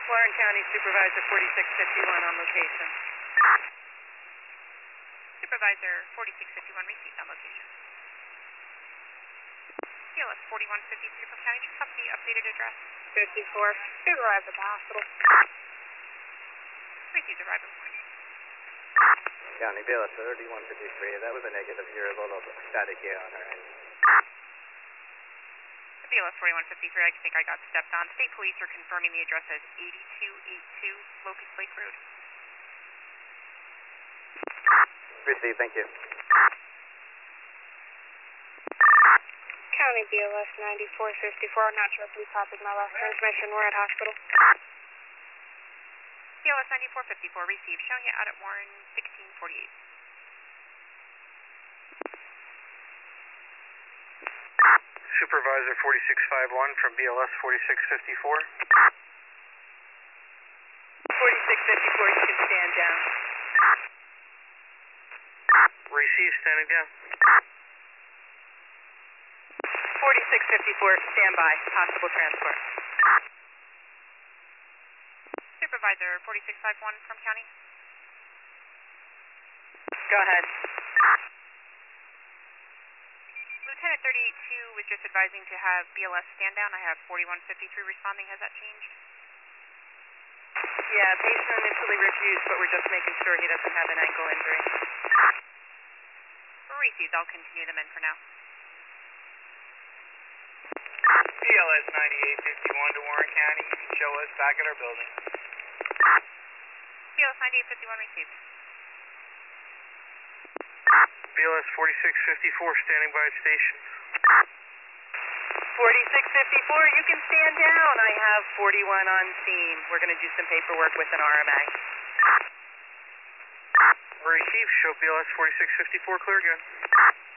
Warren County Supervisor 4651 on location. Supervisor 4651 received on location. PLS 4153 from County, just have the updated address. 54. They arrived at the hospital. Received arrived in morning. County BLS 3153, that was a negative here, a little static here on our end. BLS 4153, I think I got stepped on. State Police are confirming the address as 8282 Locust Lake Road. Received, thank you. County BLS 9454, not sure if you copied my last transmission. We're at hospital. BLS 9454 received, showing you out at Warren 1648. Supervisor 4651 from BLS 4654. 4654, you can stand down. Receive, standing down. 4654, stand by. Possible transport. Supervisor 4651 from County. Go ahead. Lieutenant 382 was just advising to have BLS stand down. I have 4153 responding. Has that changed? Yeah, patient initially refused, but we're just making sure he doesn't have an ankle injury. Received. I'll continue them in for now. BLS 9851 to Warren County. You can show us back at our building. BLS 9851 received. BLS 4654 standing by at station. 4654, you can stand down. I have 41 on scene. We're going to do some paperwork with an RMA. Receive, show BLS 4654 clear again.